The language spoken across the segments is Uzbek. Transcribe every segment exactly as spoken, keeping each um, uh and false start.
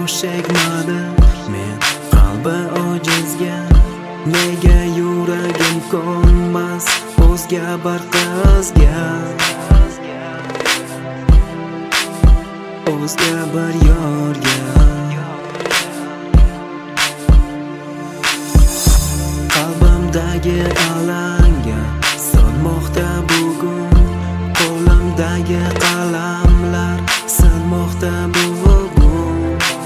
yosh chekmadi men qalbi ojizga. Nega yuragim ko'nmas o'zga bir qizga, o'zga bir yorga. Qalbimdagi alanga solmoqda bugun, qo'limdagi qalamlar sinmoqda bugun.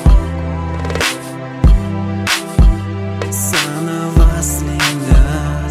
Sana vaslingda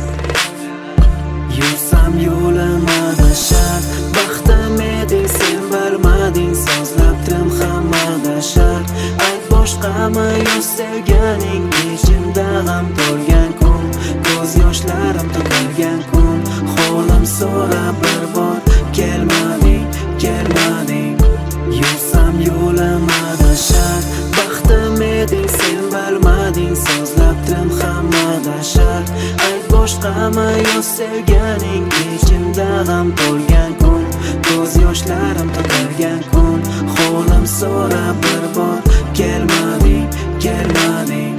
yursam yo'lim adashar, baxtim eding sen bilmading, sozlab tirim hamma adashar. Ayt boshqami yo sevganing, ichimda g'am to'lgan kun, ko'z yoshlarim to'kilgan kun. Holim so'rab bir bor kelmading, kelmading. Yursam yo'lim adashar, baxtim eding sen bilmading, sozlab tirim hamma adashar. Ayt boshqami yo sevganing, ichimda g'am to'lgan kun, ko'z yoshlarim to'kilgan kun. Holim so'rab bir bor kelmading, kelmading.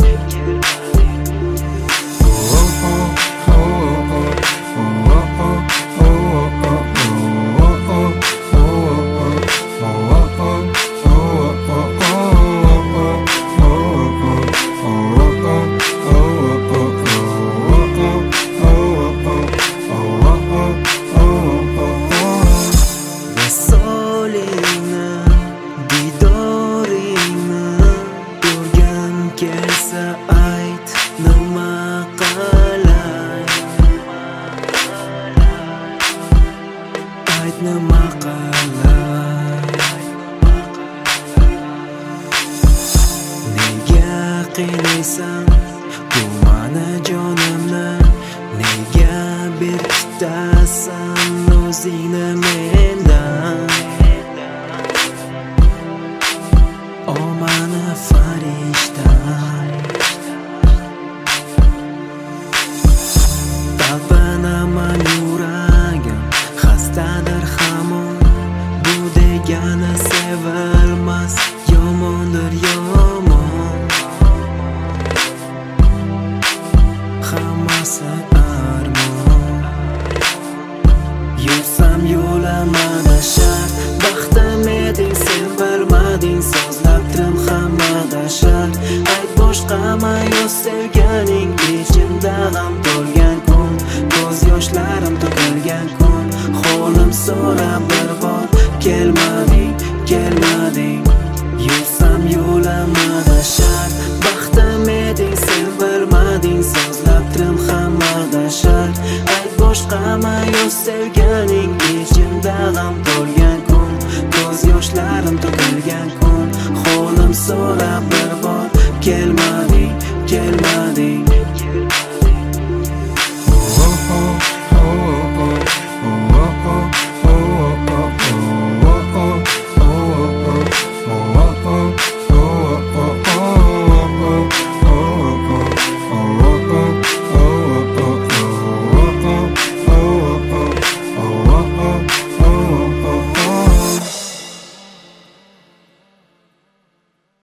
Kelsa ayt nima qilay, ayt nima qilay. Nega qiynaysan bu mani jonimni, nega berkitasan o'zingni mendan. O mani farishta, talpinaman yuragim, xastadir hamon. Bu degani sevilmas, yomondir yomon. Hammasi armon. Yursam yo'lim adashar, baxtim eding sen bilmading, sozlab tirim hamma adashar. Ayt boshqami yo sevganing, ichimda g'am to'lgan kun, ko'z yoshlarim to'kilgan kun. Holim so'rab bir bor kelmading, kelmading. Yursam yo'lim adashar, baxtim eding sen bilmading, sozlab tirim hamma adashar. Ayt boshqami yo sevganing, ichimda g'am to'lgan kun, ko'z yoshlarim to'kilgan kun. Holim so'rab bir bor kelmading.